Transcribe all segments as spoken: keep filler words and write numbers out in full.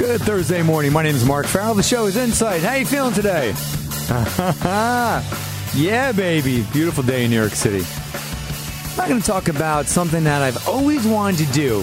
Good Thursday morning. My name is Mark Farrell. The show is Insight. How you feeling today? Yeah, baby. Beautiful day in New York City. I'm going to talk about something that I've always wanted to do,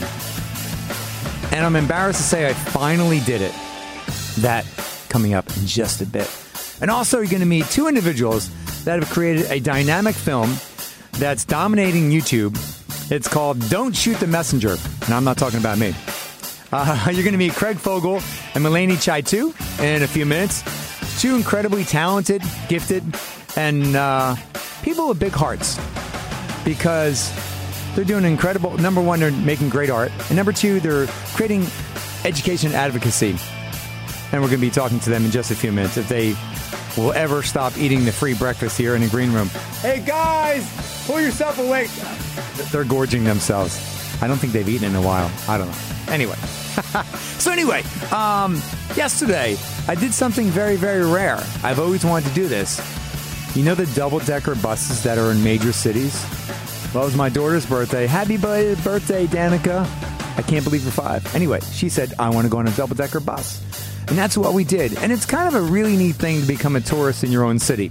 and I'm embarrassed to say I finally did it. That coming up in just a bit. And also, you're going to meet two individuals that have created a dynamic film that's dominating YouTube. It's called Don't Shoot the Messenger. And I'm not talking about me. Uh, you're going to meet Craig Fogel and Mulaney Chaitu in a few minutes. Two incredibly talented, gifted, and uh, people with big hearts. Because they're doing incredible. Number one, they're making great art. And number two, they're creating education and advocacy. And we're going to be talking to them in just a few minutes if they will ever stop eating the free breakfast here in the green room. Hey, guys, pull yourself awake. They're gorging themselves. I don't think they've eaten in a while. I don't know. Anyway. so anyway, um, yesterday, I did something very, very rare. I've always wanted to do this. You know the double-decker buses that are in major cities? Well, it was my daughter's birthday. Happy birthday, Danica. I can't believe you're five. Anyway, she said, I want to go on a double-decker bus. And that's what we did. And it's kind of a really neat thing to become a tourist in your own city.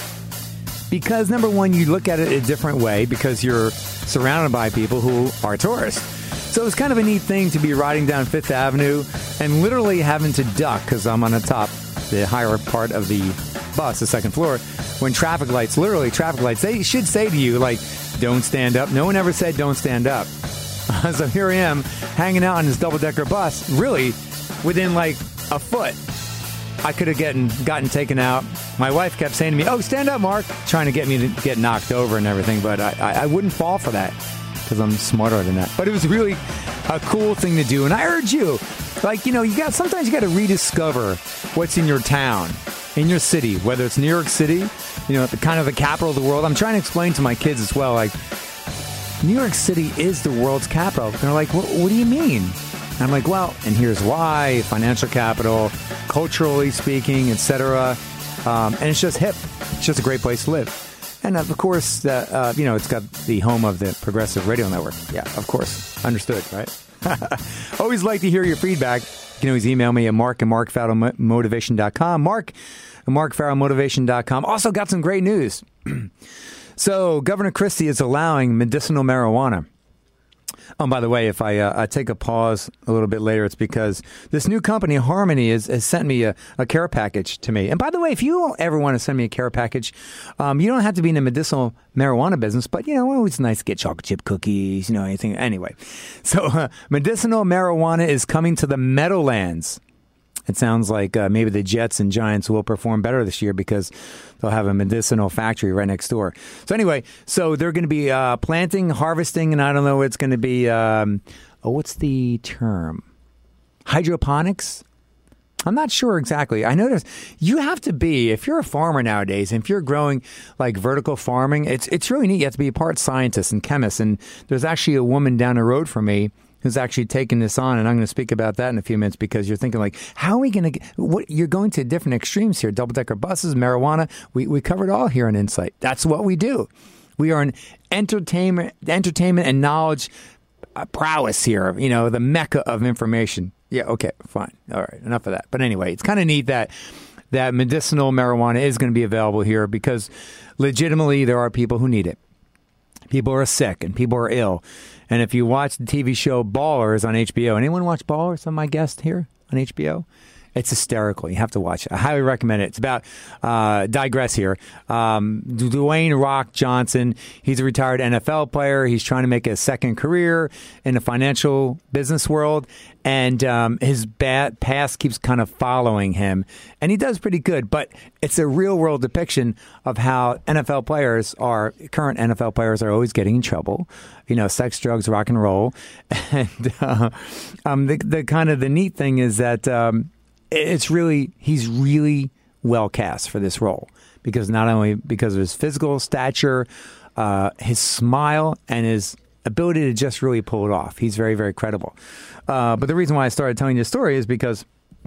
Because, number one, you look at it a different way because you're surrounded by people who are tourists. So it's kind of a neat thing to be riding down Fifth Avenue and literally having to duck, because I'm on the top, the higher part of the bus, the second floor, when traffic lights, literally traffic lights, they should say to you, like, don't stand up. No one ever said don't stand up. So here I am, hanging out on this double-decker bus, really, within, like, a foot. I could have gotten, gotten taken out. My wife kept saying to me, oh, stand up, Mark, trying to get me to get knocked over and everything, but I, I, I wouldn't fall for that because I'm smarter than that. But it was really a cool thing to do, and I urge you, like, you know, you got sometimes you got to rediscover what's in your town, in your city, whether it's New York City, you know, the kind of the capital of the world. I'm trying to explain to my kids as well, like, New York City is the world's capital. And they're like, what, what do you mean? And I'm like, well, and here's why: financial capital, culturally speaking, et cetera. Um, and it's just hip. It's just a great place to live. And of course, uh, uh, you know, it's got the home of the Progressive Radio Network. Yeah, of course. Understood, right? Always like to hear your feedback. You can always email me at mark at mark farrell motivation dot com. Mark at mark farrell motivation dot com. Also got some great news. So Governor Christie is allowing medicinal marijuana. Oh, by the way, if I, uh, I take a pause a little bit later, it's because this new company, Harmony, has, has sent me a, a care package to me. And by the way, if you ever want to send me a care package, um, you don't have to be in the medicinal marijuana business, but, you know, it's nice to get chocolate chip cookies, you know, anything. Anyway, so uh, medicinal marijuana is coming to the Meadowlands. It sounds like uh, maybe the Jets and Giants will perform better this year because they'll have a medicinal factory right next door. So anyway, so they're going to be uh, planting, harvesting, and I don't know, it's going to be, um, oh, what's the term? Hydroponics? I'm not sure exactly. I noticed you have to be, if you're a farmer nowadays, and if you're growing like vertical farming, it's it's really neat. You have to be a part scientist and chemist. And there's actually a woman down the road from me who's actually taking this on, and I'm going to speak about that in a few minutes because you're thinking like, how are we going to get, what, you're going to different extremes here, double-decker buses, marijuana, we, we covered all here on Insight. That's what we do. We are an entertainment, entertainment and knowledge uh, prowess here, you know, the mecca of information. Yeah, okay, fine. All right, enough of that. But anyway, it's kind of neat that that medicinal marijuana is going to be available here because legitimately there are people who need it. People are sick and people are ill. And if you watch the T V show Ballers on H B O, anyone watch Ballers? Some of my guests here on H B O? It's hysterical. You have to watch it. I highly recommend it. It's about, uh, digress here, um, Dwayne Rock Johnson. He's a retired N F L player. He's trying to make a second career in the financial business world. And um, his bad past keeps kind of following him. And he does pretty good. But it's a real world depiction of how N F L players are, current N F L players are always getting in trouble. You know, sex, drugs, rock and roll. And uh, um, the, the kind of the neat thing is that um, it's really, he's really well cast for this role because not only because of his physical stature, uh, his smile, and his ability to just really pull it off. He's very, very credible. Uh, but the reason why I started telling you this story is because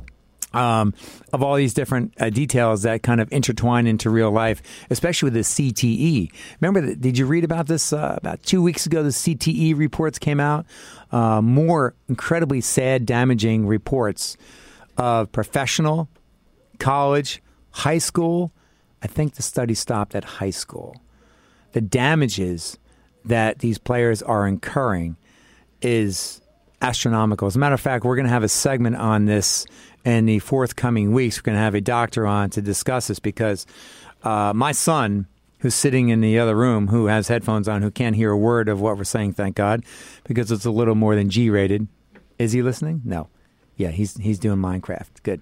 um, of all these different uh, details that kind of intertwine into real life, especially with the C T E. Remember, the, did you read about this uh, about two weeks ago? The C T E reports came out. Uh, more incredibly sad, damaging reports of professional, college, high school. I think the study stopped at high school. The damages that these players are incurring is astronomical. As a matter of fact, we're going to have a segment on this in the forthcoming weeks. We're going to have a doctor on to discuss this because uh, my son, who's sitting in the other room, who has headphones on, who can't hear a word of what we're saying, thank God, because it's a little more than G-rated. Is he listening? No. Yeah, he's he's doing Minecraft. Good.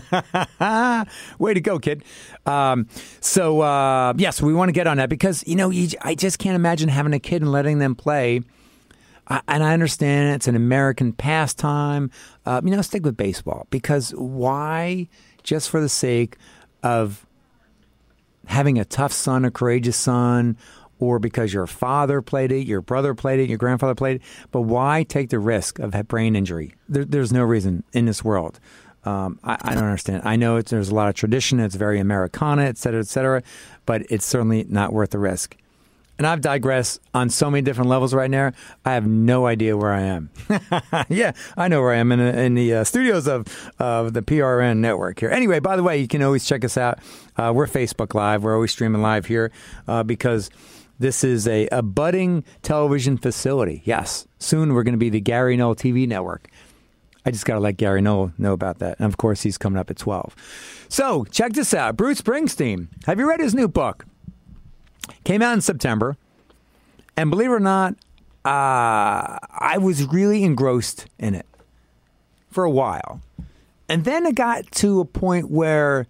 Way to go, kid. Um, so, uh, yes, we want to get on that because, you know, you, I just can't imagine having a kid and letting them play. I, and I understand it's an American pastime. Uh, you know, stick with baseball because why, just for the sake of having a tough son, a courageous son, or because your father played it, your brother played it, your grandfather played it, but why take the risk of a brain injury? There, there's no reason in this world. Um, I, I don't understand. I know it's, there's a lot of tradition. It's very Americana, et cetera, et cetera, but it's certainly not worth the risk. And I've digressed on so many different levels right now. I have no idea where I am. Yeah, I know where I am in, in the uh, studios of of the P R N network here. Anyway, by the way, you can always check us out. Uh, we're Facebook Live. We're always streaming live here uh, because this is a, a budding television facility. Yes, soon we're going to be the Gary Null T V network. I just got to let Gary Null know about that. And, of course, he's coming up at twelve. So, check this out. Bruce Springsteen. Have you read his new book? Came out in September. And believe it or not, uh, I was really engrossed in it for a while. And then it got to a point where,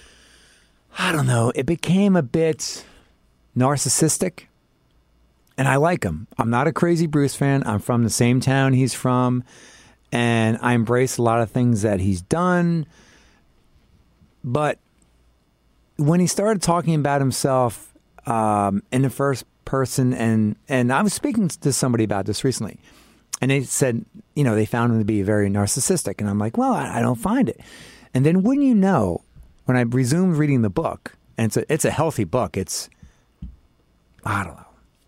I don't know, it became a bit narcissistic. And I like him. I'm not a crazy Bruce fan. I'm from the same town he's from. And I embrace a lot of things that he's done. But when he started talking about himself um, in the first person, and, and I was speaking to somebody about this recently, and they said, you know, they found him to be very narcissistic. And I'm like, well, I, I don't find it. And then wouldn't you know, when I resumed reading the book, and it's a, it's a healthy book. It's, I don't know.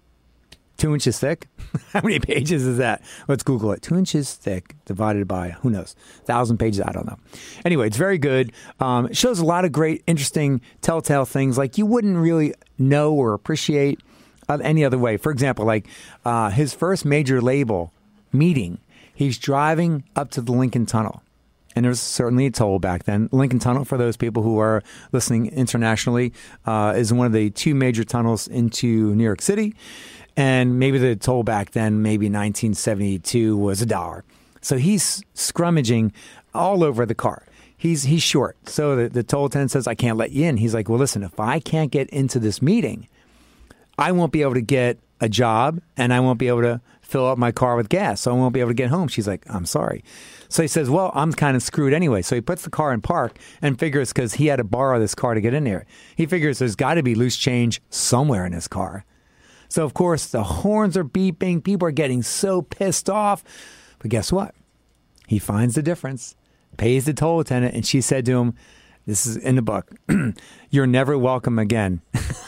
Two inches thick? How many pages is that? Let's Google it. Two inches thick divided by, who knows, thousand pages? I don't know. Anyway, it's very good. Um, it shows a lot of great, interesting, telltale things like you wouldn't really know or appreciate uh, any other way. For example, like uh, his first major label meeting, he's driving up to the Lincoln Tunnel. And there's certainly a toll back then. Lincoln Tunnel, for those people who are listening internationally, uh, is one of the two major tunnels into New York City. And maybe the toll back then, maybe nineteen seventy-two, was a dollar. So he's scrummaging all over the car. He's he's short. So the, the toll attendant says, I can't let you in. He's like, well, listen, if I can't get into this meeting, I won't be able to get a job and I won't be able to fill up my car with gas. So I won't be able to get home. She's like, I'm sorry. So he says, well, I'm kind of screwed anyway. So he puts the car in park and figures, because he had to borrow this car to get in there, he figures there's got to be loose change somewhere in his car. So, of course, the horns are beeping. People are getting so pissed off. But guess what? He finds the difference, pays the toll attendant, and she said to him, this is in the book, you're never welcome again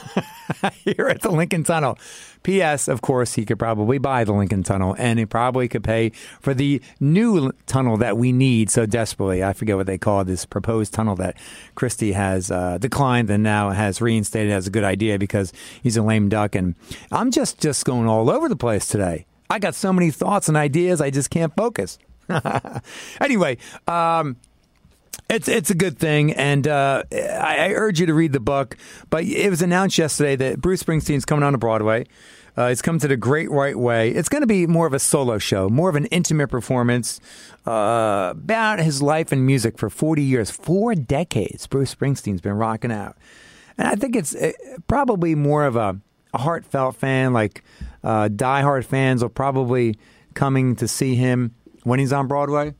here at the Lincoln Tunnel. P S, of course, he could probably buy the Lincoln Tunnel, and he probably could pay for the new tunnel that we need so desperately. I forget what they call this proposed tunnel that Christie has uh, declined and now has reinstated as a good idea because he's a lame duck. And I'm just, just going all over the place today. I got so many thoughts and ideas, I just can't focus. Anyway, um... It's it's a good thing, and uh, I, I urge you to read the book. But it was announced yesterday that Bruce Springsteen's coming on to Broadway. Uh, he's come to the Great White Way. It's going to be more of a solo show, more of an intimate performance uh, about his life and music for forty years, four decades. Bruce Springsteen's been rocking out. And I think it's uh, probably more of a, a heartfelt fan, like uh, diehard fans will probably coming to see him when he's on Broadway.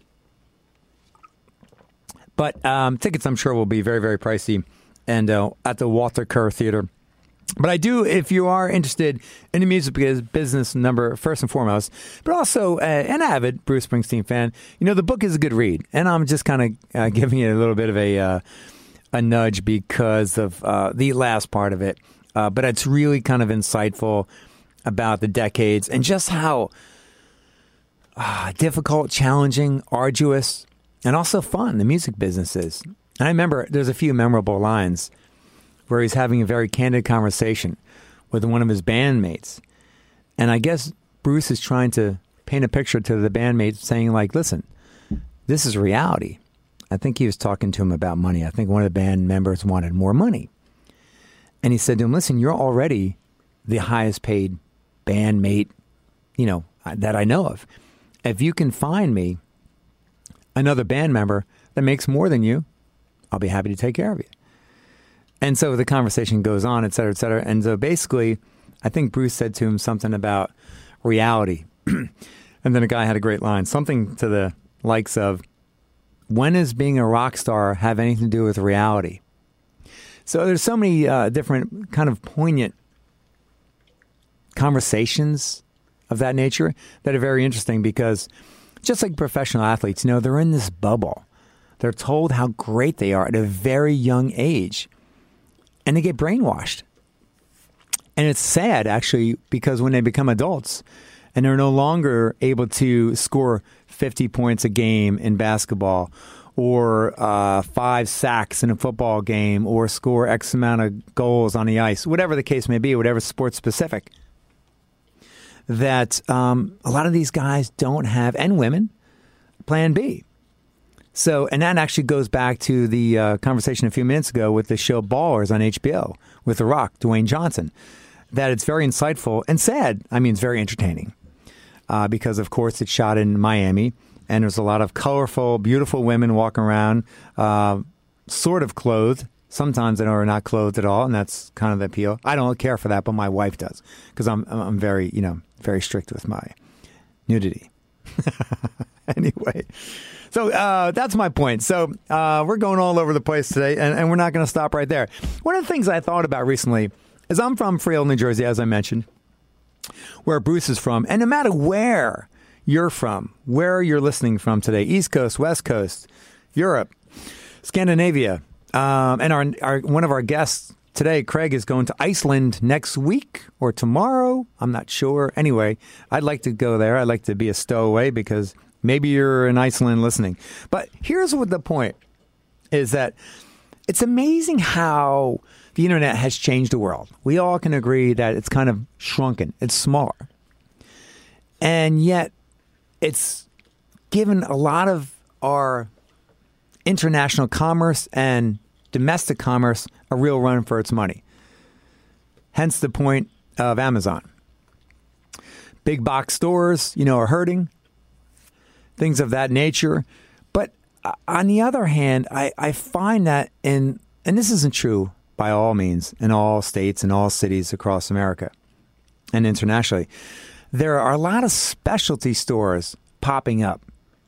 But um, tickets, I'm sure, will be very, very pricey and uh, at the Walter Kerr Theater. But I do, if you are interested in the music business, number first and foremost, but also uh, an avid Bruce Springsteen fan, you know, the book is a good read. And I'm just kind of uh, giving it a little bit of a uh, a nudge because of uh, the last part of it. Uh, but it's really kind of insightful about the decades and just how uh, difficult, challenging, arduous and also fun, the music business is. And I remember there's a few memorable lines where he's having a very candid conversation with one of his bandmates. And I guess Bruce is trying to paint a picture to the bandmates saying like, listen, this is reality. I think he was talking to him about money. I think one of the band members wanted more money. And he said to him, listen, you're already the highest paid bandmate, you know, that I know of. If you can find me another band member that makes more than you, I'll be happy to take care of you. And so the conversation goes on, et cetera, et cetera. And so basically, I think Bruce said to him something about reality. And then a guy had a great line, something to the likes of, when does being a rock star have anything to do with reality? So there's so many uh, different kind of poignant conversations of that nature that are very interesting because just like professional athletes, you know, they're in this bubble. They're told how great they are at a very young age, and they get brainwashed. And it's sad, actually, because when they become adults and they're no longer able to score fifty points a game in basketball or uh, five sacks in a football game or score X amount of goals on the ice, whatever the case may be, whatever sports specific, that um, a lot of these guys don't have, and women, plan B. So, and that actually goes back to the uh, conversation a few minutes ago with the show Ballers on H B O with The Rock, Dwayne Johnson, that it's very insightful and sad. I mean, it's very entertaining uh, because, of course, it's shot in Miami, and there's a lot of colorful, beautiful women walking around, uh, sort of clothed. Sometimes they are not clothed at all, and that's kind of the appeal. I don't care for that, but my wife does because I'm I'm very, you know, very strict with my nudity. Anyway, so uh, that's my point. So uh, we're going all over the place today, and, and we're not going to stop right there. One of the things I thought about recently is I'm from Freehold, New Jersey, as I mentioned, where Bruce is from. And no matter where you're from, where you're listening from today, East Coast, West Coast, Europe, Scandinavia, um, and our, our one of our guests today, Craig, is going to Iceland next week or tomorrow. I'm not sure. Anyway, I'd like to go there. I'd like to be a stowaway because maybe you're in Iceland listening. But here's what the point is, that it's amazing how the internet has changed the world. We all can agree that it's kind of shrunken. It's smaller. And yet it's given a lot of our international commerce and domestic commerce a real run for its money. Hence the point of Amazon. Big box stores, you know, are hurting. Things of that nature. But uh, on the other hand, I, I find that in, and this isn't true by all means, in all states and all cities across America and internationally, there are a lot of specialty stores popping up.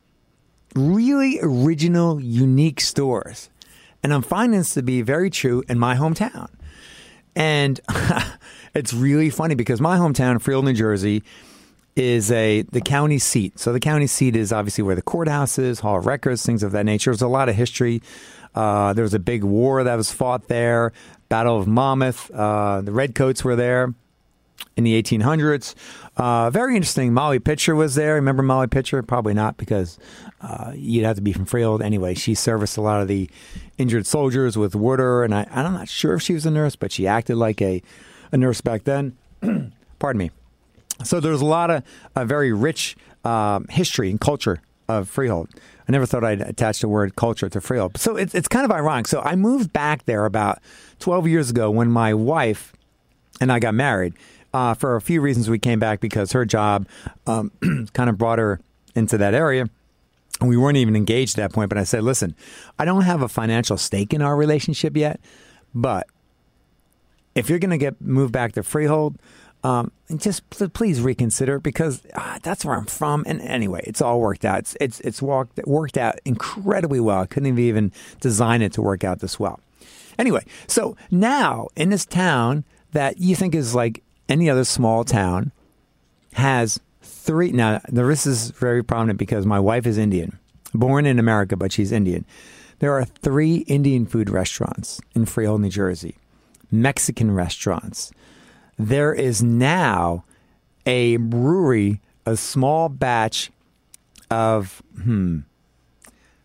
Really original, unique stores. And I'm finding this to be very true in my hometown. And it's really funny because my hometown, Freehold, New Jersey, is a the county seat. So the county seat is obviously where the courthouse is, Hall of Records, things of that nature. There's a lot of history. Uh, there was a big war that was fought there, Battle of Monmouth. Uh, the Redcoats were there in the eighteen hundreds. Uh, very interesting. Molly Pitcher was there. Remember Molly Pitcher? Probably not, because uh, you'd have to be from Freehold. Anyway, she serviced a lot of the injured soldiers with water, and I, I'm not sure if she was a nurse, but she acted like a, a nurse back then. Pardon me. So there's a lot of uh, very rich um, history and culture of Freehold. I never thought I'd attach the word culture to Freehold. So it's, it's kind of ironic. So I moved back there about twelve years ago when my wife and I got married. Uh, for a few reasons, we came back because her job um, kind of brought her into that area. And we weren't even engaged at that point. But I said, listen, I don't have a financial stake in our relationship yet. But if you're going to get moved back to Freehold, um, just pl- please reconsider, because uh, that's where I'm from. And anyway, it's all worked out. It's it's, it's walked, worked out incredibly well. I couldn't even design it to work out this well. Anyway, so now in this town that you think is like any other small town, has three. Now, this is very prominent because my wife is Indian, born in America, but she's Indian. There are three Indian food restaurants in Freehold, New Jersey, Mexican restaurants. There is now a brewery, a small batch of, hmm,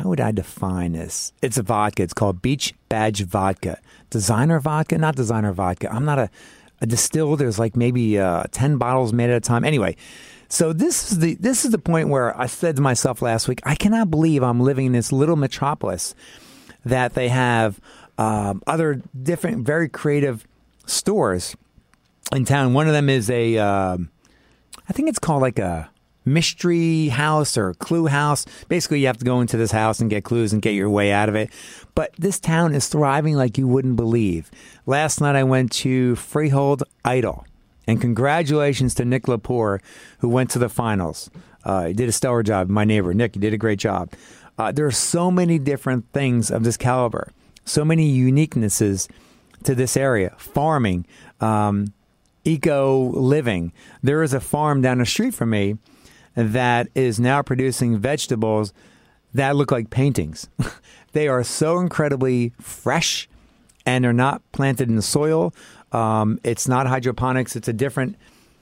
how would I define this? It's a vodka. It's called Beach Badge Vodka. Designer vodka? Not designer vodka. I'm not a, a distiller. There's like maybe uh, ten bottles made at a time. Anyway, so this is the this is the point where I said to myself last week, I cannot believe I'm living in this little metropolis that they have um, other different, very creative stores in town. One of them is a, uh, I think it's called like a mystery house or clue house. Basically, you have to go into this house and get clues and get your way out of it. But this town is thriving like you wouldn't believe. Last night I went to Freehold Idol, and congratulations to Nick Lepore, who went to the finals. Uh, he did a stellar job. My neighbor, Nick, you did a great job. Uh, there are so many different things of this caliber, so many uniquenesses to this area. Farming, um, eco living. There is a farm down the street from me that is now producing vegetables that look like paintings. They are so incredibly fresh, and they're not planted in the soil. Um, it's not hydroponics. It's a different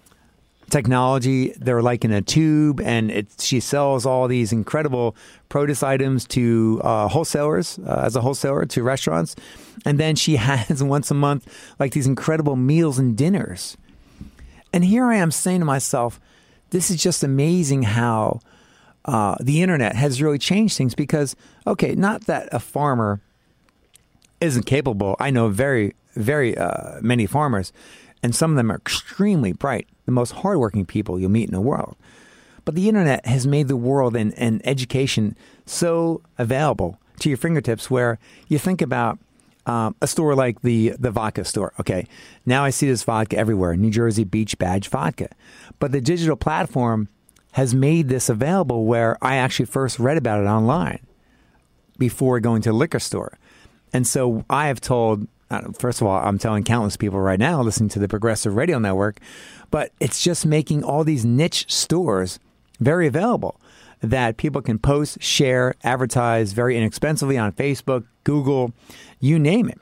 technology. They're like in a tube, and it, she sells all these incredible produce items to uh, wholesalers, uh, as a wholesaler to restaurants. And then she has once a month like these incredible meals and dinners. And here I am saying to myself, this is just amazing how uh, the internet has really changed things, because, okay, not that a farmer isn't capable. I know very, very uh, many farmers, and some of them are extremely bright, the most hardworking people you'll meet in the world. But the internet has made the world and, and education so available to your fingertips, where you think about um, a store like the, the vodka store. Okay, now I see this vodka everywhere, New Jersey Beach Badge Vodka. But the digital platform has made this available, where I actually first read about it online before going to a liquor store. And so I have told, first of all, I'm telling countless people right now listening to the Progressive Radio Network, but it's just making all these niche stores very available that people can post, share, advertise very inexpensively on Facebook, Google, you name it.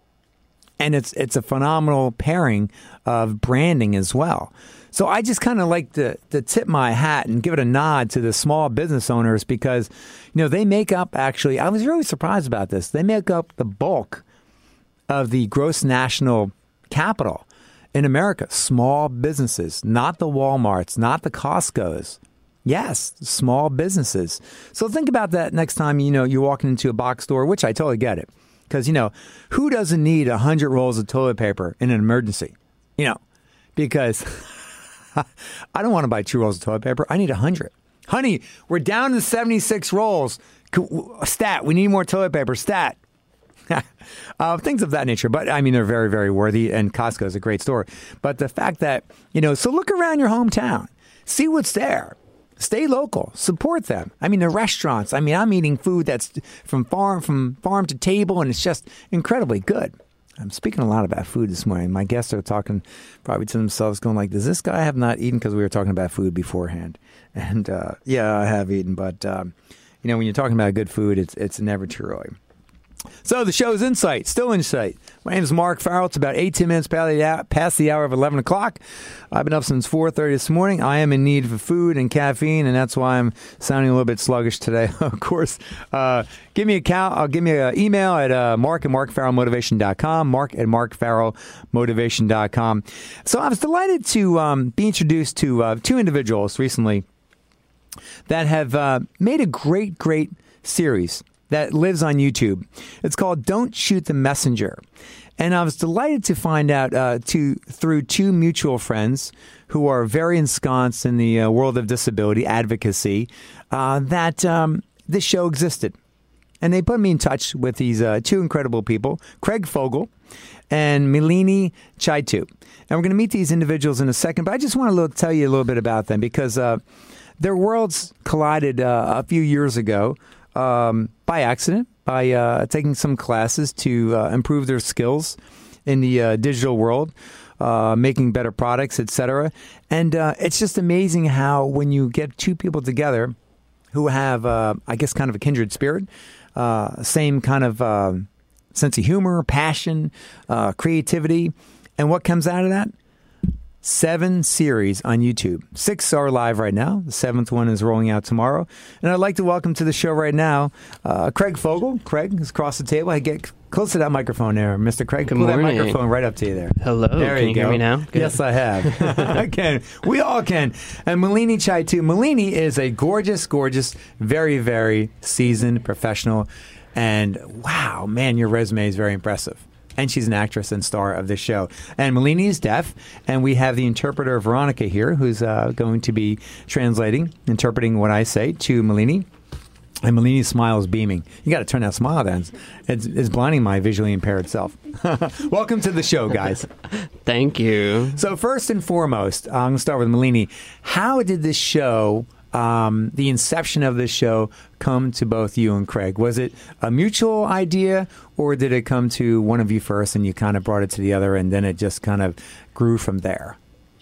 And it's it's a phenomenal pairing of branding as well. So I just kind of like to, to tip my hat and give it a nod to the small business owners, because, you know, they make up, actually, I was really surprised about this. They make up the bulk of the gross national capital in America. Small businesses, not the Walmarts, not the Costcos. Yes, small businesses. So think about that next time, you know, you're walking into a box store, which I totally get it. Because, you know, who doesn't need one hundred rolls of toilet paper in an emergency? You know, because I don't want to buy two rolls of toilet paper. I need one hundred. Honey, we're down to seventy-six rolls. Stat, we need more toilet paper. Stat. uh, things of that nature. But, I mean, they're very, very worthy, and Costco is a great store. But the fact that, you know, so look around your hometown. See what's there. Stay local. Support them. I mean, the restaurants. I mean, I'm eating food that's from farm from farm to table, and it's just incredibly good. I'm speaking a lot about food this morning. My guests are talking probably to themselves, going like, does this guy have not eaten? Because we were talking about food beforehand. And, uh, yeah, I have eaten. But, um, you know, when you're talking about good food, it's it's never too early. So the show's Insight, still Insight. My name is Mark Farrell. It's about eighteen minutes past the hour of eleven o'clock. I've been up since four thirty this morning. I am in need of food and caffeine, and that's why I'm sounding a little bit sluggish today. Of course, uh, give me a count. I'll give me an email at uh, mark at mark farrell motivation dot com, mark at mark farrell motivation dot com. So I was delighted to um, be introduced to uh, two individuals recently that have uh, made a great, great series that lives on YouTube. It's called Don't Shoot the Messenger. And I was delighted to find out uh, to, through two mutual friends who are very ensconced in the uh, world of disability advocacy, uh, that um, this show existed. And they put me in touch with these uh, two incredible people, Craig Fogel and Milini Chaitu. And we're going to meet these individuals in a second, but I just want to tell you a little bit about them, because uh, their worlds collided uh, a few years ago. Um, by accident, by uh, taking some classes to uh, improve their skills in the uh, digital world, uh, making better products, et cetera. And uh, it's just amazing how when you get two people together who have, uh, I guess, kind of a kindred spirit, uh, same kind of uh, sense of humor, passion, uh, creativity, and what comes out of that? seven series on YouTube. Six are live right now. The seventh one is rolling out tomorrow. And I'd like to welcome to the show right now uh, Craig Fogel. Craig is across the table. I get close to that microphone there, Mister Craig. Good Pull morning. that microphone right up to you there. Hello. There can you, you hear go. me now? Good. Yes, I have. I can. We all can. And Malini Chai, too. Malini is a gorgeous, gorgeous, very, very seasoned professional. And wow, man, your resume is very impressive. And she's an actress and star of this show. And Malini is deaf, and we have the interpreter Veronica here, who's uh, going to be translating, interpreting what I say to Malini. And Malini's smile is beaming. You got to turn that smile down. It's, it's blinding my visually impaired self. Welcome to the show, guys. Thank you. So first and foremost, I'm going to start with Malini. How did this show... Um, the inception of this show come to both you and Craig? Was it a mutual idea, or did it come to one of you first and you kind of brought it to the other and then it just kind of grew from there?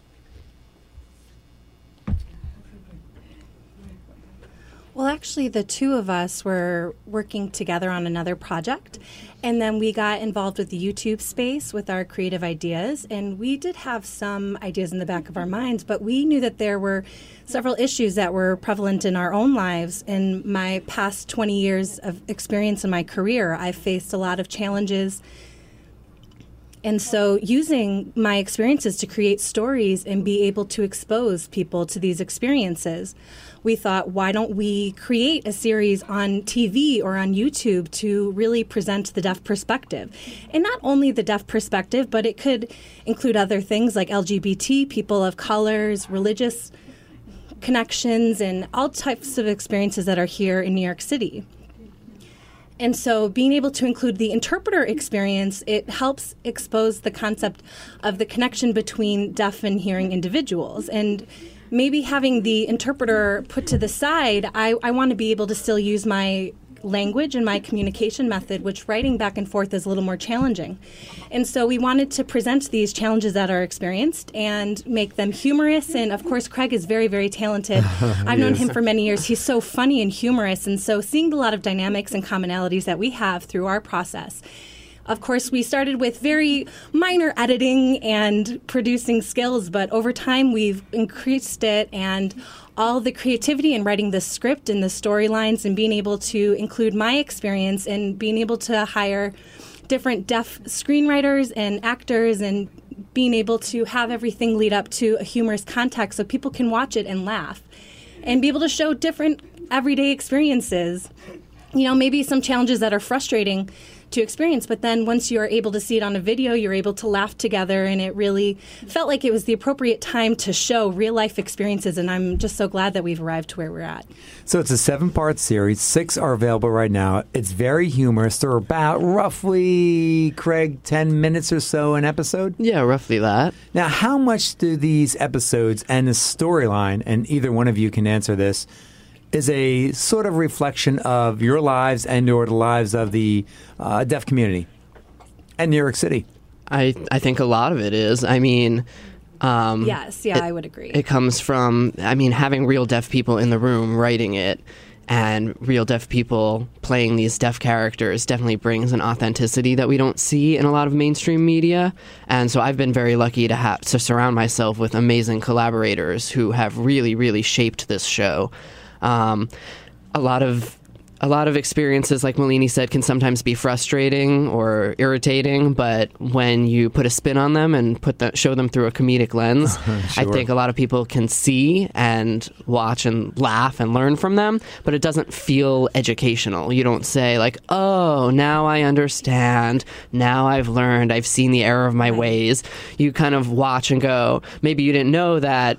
Well, actually, the two of us were working together on another project, and then we got involved with the YouTube space with our creative ideas, and we did have some ideas in the back of our minds, but we knew that there were several issues that were prevalent in our own lives. In my past twenty years of experience in my career, I've faced a lot of challenges. And so using my experiences to create stories and be able to expose people to these experiences, we thought, why don't we create a series on T V or on YouTube to really present the deaf perspective? And not only the deaf perspective, but it could include other things like L G B T, people of colors, religious connections, and all types of experiences that are here in New York City. And so being able to include the interpreter experience, it helps expose the concept of the connection between deaf and hearing individuals. And maybe having the interpreter put to the side, I, I want to be able to still use my language and my communication method, which writing back and forth is a little more challenging. And so we wanted to present these challenges that are experienced and make them humorous. And of course, Craig is very, very talented. I've known him for many years. He's so funny and humorous. And so seeing a lot of dynamics and commonalities that we have through our process. Of course, we started with very minor editing and producing skills, but over time we've increased it, and all the creativity in writing the script and the storylines and being able to include my experience and being able to hire different deaf screenwriters and actors and being able to have everything lead up to a humorous context so people can watch it and laugh and be able to show different everyday experiences. You know, maybe some challenges that are frustrating to experience, but then once you're able to see it on a video, you're able to laugh together, and it really felt like it was the appropriate time to show real-life experiences, and I'm just so glad that we've arrived to where we're at. So it's a seven-part series. Six are available right now. It's very humorous. They're about roughly, Craig, ten minutes or so an episode? Yeah, roughly that. Now, how much do these episodes and the storyline, and either one of you can answer this, is a sort of reflection of your lives and or the lives of the uh, deaf community and New York City? I, I think a lot of it is. I mean... Um, yes, yeah, it, I would agree. It comes from, I mean, having real deaf people in the room writing it and real deaf people playing these deaf characters definitely brings an authenticity that we don't see in a lot of mainstream media. And so I've been very lucky to have to surround myself with amazing collaborators who have really, really shaped this show. Um, a lot of a lot of experiences, like Malini said, can sometimes be frustrating or irritating, but when you put a spin on them and put the, show them through a comedic lens, Sure. I think a lot of people can see and watch and laugh and learn from them, but it doesn't feel educational. You don't say like, oh, now I understand, now I've learned, I've seen the error of my ways. You kind of watch and go, maybe you didn't know that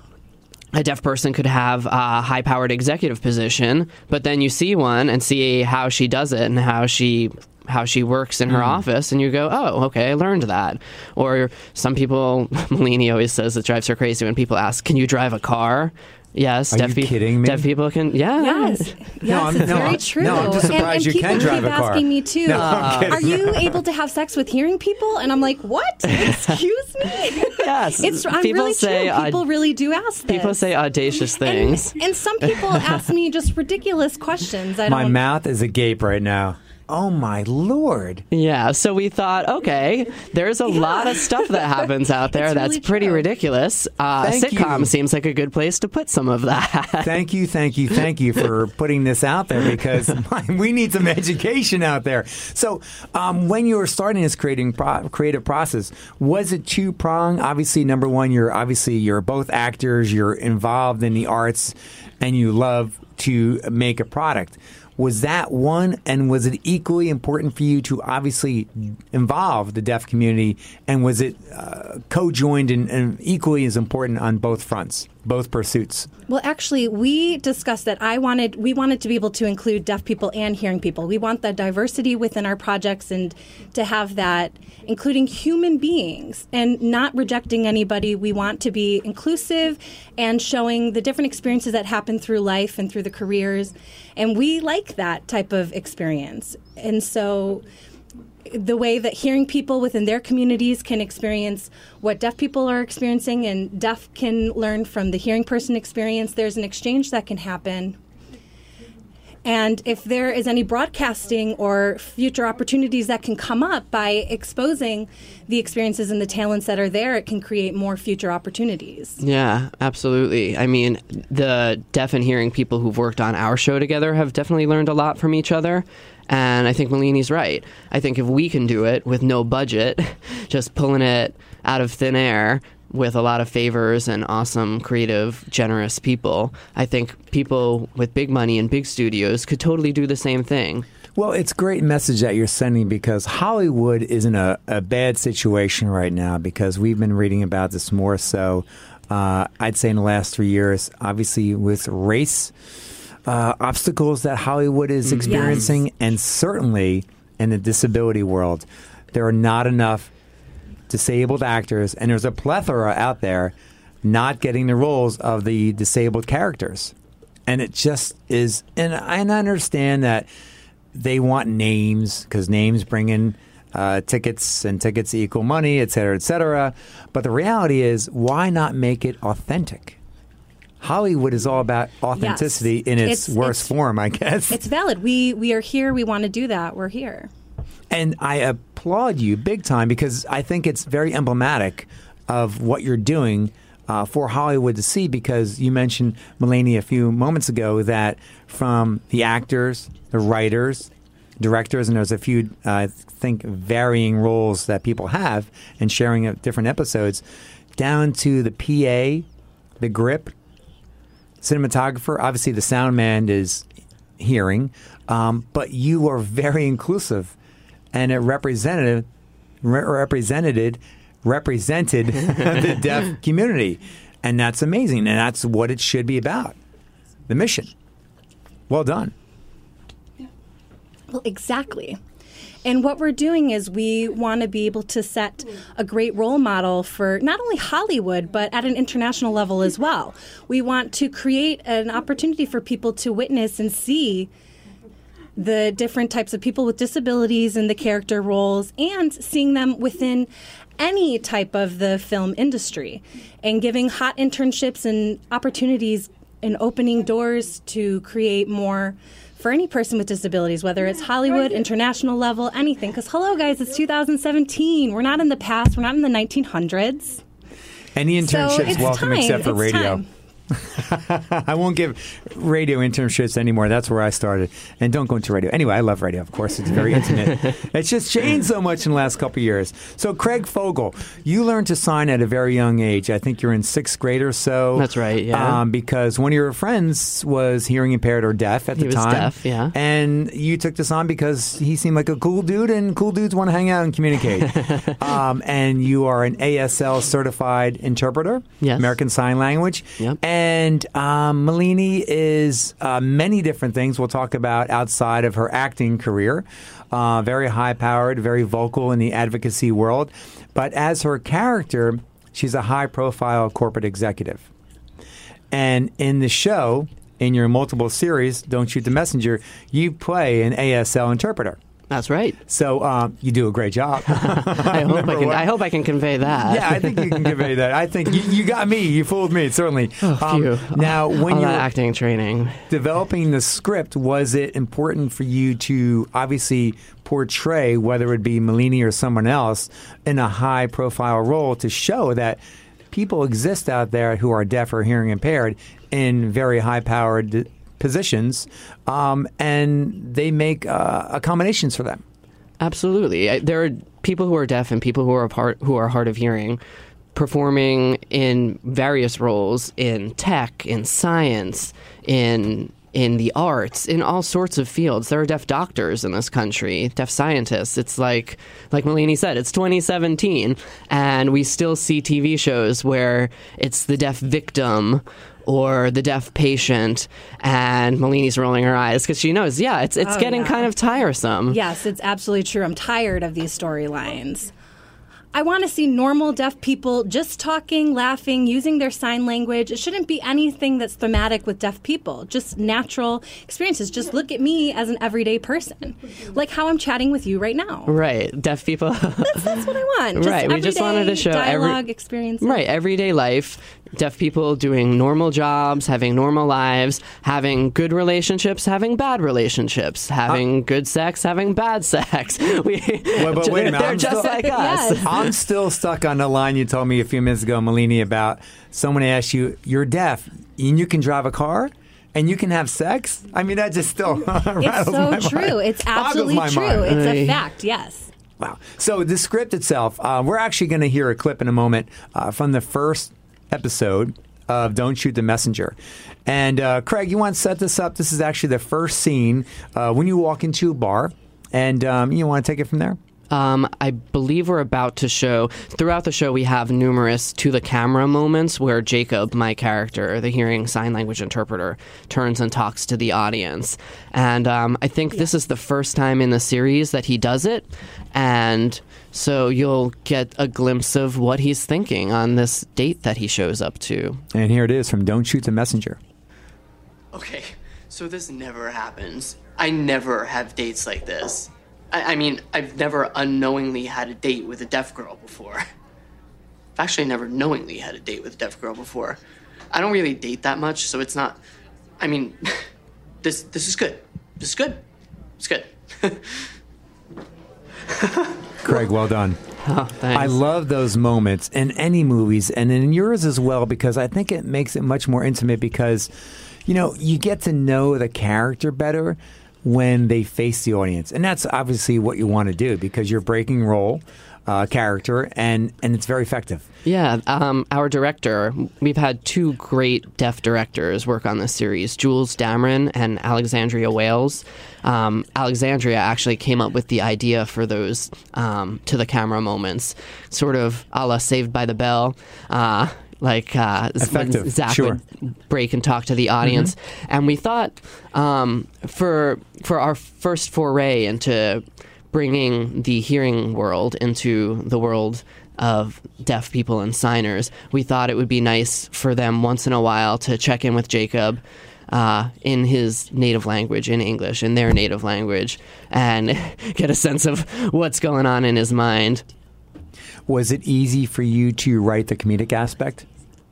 a deaf person could have a high-powered executive position, but then you see one and see how she does it and how she how she works in her mm. office, and you go, oh, okay, I learned that. Or some people, Malini always says it drives her crazy when people ask, can you drive a car? Yes. Are deaf you pe- kidding me? Deaf people can, yeah. Yes, yes, No, I'm- it's no, very I'm- true. no, I'm just and, surprised and you can people drive keep a car. asking me too, No, I'm kidding. are you able to have sex with hearing people? And I'm like, what? Excuse me? Yes. It's I'm people really say, true. People uh, really do ask this. People say audacious things. And, and some people ask me just ridiculous questions. I My don't. mouth is agape right now. Oh, my Lord. Yeah, so we thought, okay, there's a Yeah. lot of stuff that happens out there It's that's really pretty true. ridiculous. Uh, Thank sitcom you. seems like a good place to put some of that. Thank you, thank you, thank you for putting this out there because we need some education out there. So, um, when you were starting this creating pro- creative process, was it two prong? Obviously, number one, you're obviously you're both actors, you're involved in the arts, and you love to make a product. Was that one, and was it equally important for you to obviously involve the deaf community, and was it uh, co-joined and, and equally as important on both fronts, both pursuits? Well, actually, we discussed that I wanted we wanted to be able to include deaf people and hearing people. We want the diversity within our projects and to have that, including human beings and not rejecting anybody. We want to be inclusive and showing the different experiences that happen through life and through the careers. And we like that type of experience. And so the way that hearing people within their communities can experience what deaf people are experiencing and deaf can learn from the hearing person experience, there's an exchange that can happen. And if there is any broadcasting or future opportunities that can come up by exposing the experiences and the talents that are there, it can create more future opportunities. Yeah, absolutely. I mean, the deaf and hearing people who've worked on our show together have definitely learned a lot from each other. And I think Malini's right. I think if we can do it with no budget, just pulling it out of thin air with a lot of favors and awesome, creative, generous people, I think people with big money and big studios could totally do the same thing. Well, it's a great message that you're sending because Hollywood is in a, a bad situation right now because we've been reading about this more so, uh, I'd say in the last three years, obviously with race uh, obstacles that Hollywood is experiencing, Yes. and certainly in the disability world. There are not enough disabled actors, and there's a plethora out there not getting the roles of the disabled characters. And it just is, and I understand that they want names because names bring in uh, tickets and tickets equal money, et cetera, et cetera. But the reality is, why not make it authentic? Hollywood is all about authenticity Yes. in its, It's- worst it's- form, I guess. It's valid. We we are here. We want to do that. We're here. And I applaud you big time because I think it's very emblematic of what you're doing uh, for Hollywood to see, because you mentioned, Malini, a few moments ago that from the actors, the writers, directors, and there's a few, uh, I think, varying roles that people have and sharing of different episodes, down to the P A, the grip, cinematographer. Obviously, the sound man is hearing, um, but you are very inclusive. And it represented, re- represented, represented the deaf community, and that's amazing. And that's what it should be about. The mission. Well done. Well, exactly. And what we're doing is we want to be able to set a great role model for not only Hollywood, but at an international level as well. We want to create an opportunity for people to witness and see the different types of people with disabilities and the character roles, and seeing them within any type of the film industry, and giving hot internships and opportunities and opening doors to create more for any person with disabilities, whether it's Hollywood, international level, anything. Because hello, guys, it's two thousand seventeen. We're not in the past. We're not in the nineteen hundreds. Any So internships it's welcome time. except for It's radio. time. I won't give radio internships anymore. That's where I started. And don't go into radio. Anyway, I love radio, of course. It's very intimate. It's just changed so much in the last couple of years. So, Craig Fogel, you learned to sign at a very young age. I think you're in sixth grade or so. That's right, yeah. Um, because one of your friends was hearing impaired or deaf at He the was time. deaf, yeah. And you took this on because he seemed like a cool dude, and cool dudes want to hang out and communicate. um, and you are an A S L certified interpreter, Yes. American Sign Language. Yep. And um, Malini is uh, many different things we'll talk about outside of her acting career. Uh, very high-powered, very vocal in the advocacy world. But as her character, she's a high-profile corporate executive. And in the show, in your multiple series, Don't Shoot the Messenger, you play an A S L interpreter. That's right. So um, you do a great job. I hope I can. one. I hope I can convey that. Yeah, I think you can convey that. I think you, you got me. You fooled me, certainly. Oh, phew. Um, now, when All you're that acting training. developing the script, was it important for you to obviously portray, whether it be Malini or someone else, in a high-profile role to show that people exist out there who are deaf or hearing impaired in very high-powered positions, um, and they make uh, accommodations for them? Absolutely. I- There are people who are deaf and people who are part, who are hard of hearing performing in various roles in tech, in science, in in the arts, in all sorts of fields. There are deaf doctors in this country, deaf scientists. It's like, like Malini said, it's twenty seventeen, and we still see T V shows where it's the deaf victim or the deaf patient, and Malini's rolling her eyes because she knows, yeah, it's it's Oh, getting yeah. kind of tiresome. Yes, it's absolutely true. I'm tired of these storylines. I want to see normal deaf people just talking, laughing, using their sign language. It shouldn't be anything that's thematic with deaf people, just natural experiences. Just look at me as an everyday person, like how I'm chatting with you right now. Right, deaf people. That's, that's what I want. Just Right, we just wanted to show every- dialogue experiences. Right, everyday life, deaf people doing normal jobs, having normal lives, having good relationships, having bad relationships, having good sex, having bad sex. We, Well, but wait a minute, they're I'm just still- like us. Yes. I'm still stuck on the line you told me a few minutes ago, Malini, about someone asked you, you're deaf and you can drive a car and you can have sex? I mean, that just still It's rattles so my true. mind. It's Boggles absolutely my true. mind. It's Aye. a fact, yes. Wow. So the script itself, uh, we're actually going to hear a clip in a moment uh, from the first episode of Don't Shoot the Messenger. And uh, Craig, you want to set this up? This is actually the first scene uh, when you walk into a bar. And um, you want to take it from there? Um, I believe we're about to show, throughout the show, we have numerous to-the-camera moments where Jacob, my character, the hearing sign language interpreter, turns and talks to the audience. And um, I think this is the first time in the series that he does it. And so you'll get a glimpse of what he's thinking on this date that he shows up to. And here it is from Don't Shoot the Messenger. Okay, so this never happens. I never have dates like this. I, I mean, I've never unknowingly had a date with a deaf girl before. I've actually never knowingly had a date with a deaf girl before. I don't really date that much, so it's not. I mean, this this is good. This is good. It's good. Craig, well done. Oh, thanks. I love those moments in any movies and in yours as well, because I think it makes it much more intimate because, you know, you get to know the character better when they face the audience. And that's obviously what you want to do because you're breaking role uh, character and, and it's very effective. Yeah, um, our director, we've had two great deaf directors work on this series, Jules Dameron and Alexandria Wales. Um, Alexandria actually came up with the idea for those um, to-the-camera moments, sort of a la Saved by the Bell. Uh, like uh, Effective, when Zach sure. would break and talk to the audience. Mm-hmm. And we thought um, for for our first foray into bringing the hearing world into the world of deaf people and signers, we thought it would be nice for them once in a while to check in with Jacob uh, in his native language, in English, in their native language, and get a sense of what's going on in his mind. Was it easy for you to write the comedic aspect?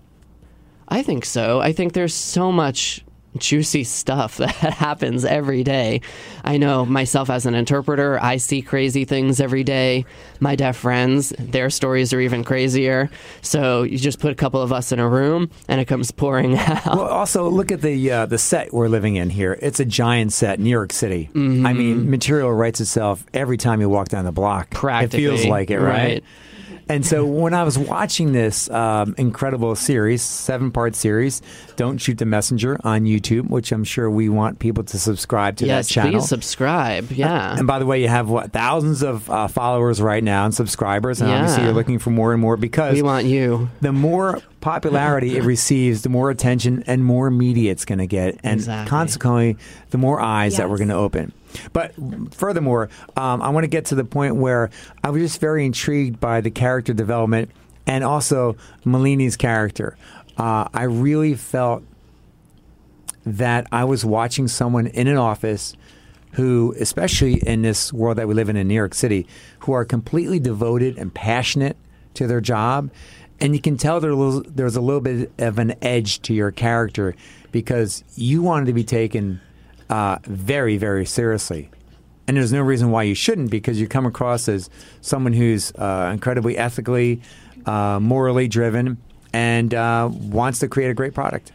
I think so. I think there's so much juicy stuff that happens every day. I know myself as an interpreter, I see crazy things every day. My deaf friends, their stories are even crazier. So you just put a couple of us in a room and it comes pouring out. Well, also look at the uh, the set we're living in here. It's a giant set, New York City. Mm-hmm. I mean, material writes itself every time you walk down the block. Practically. It feels like it, right? Right. And so when I was watching this um, incredible series, seven-part series, Don't Shoot the Messenger on YouTube, which I'm sure we want people to subscribe to Yes, that channel. please subscribe. Yeah. And by the way, you have, what, thousands of uh, followers right now and subscribers, and Yeah. obviously you're looking for more and more because we want you. the more popularity it receives, the more attention and more media it's going to get. And Exactly. consequently, the more eyes that Yes. we're going to open. But furthermore, um, I want to get to the point where I was just very intrigued by the character development and also Malini's character. Uh, I really felt that I was watching someone in an office who, especially in this world that we live in in New York City, who are completely devoted and passionate to their job. And you can tell there was, there's a little bit of an edge to your character because you wanted to be taken uh, very, very seriously. And there's no reason why you shouldn't, because you come across as someone who's uh, incredibly ethically, uh, morally driven, and uh, wants to create a great product.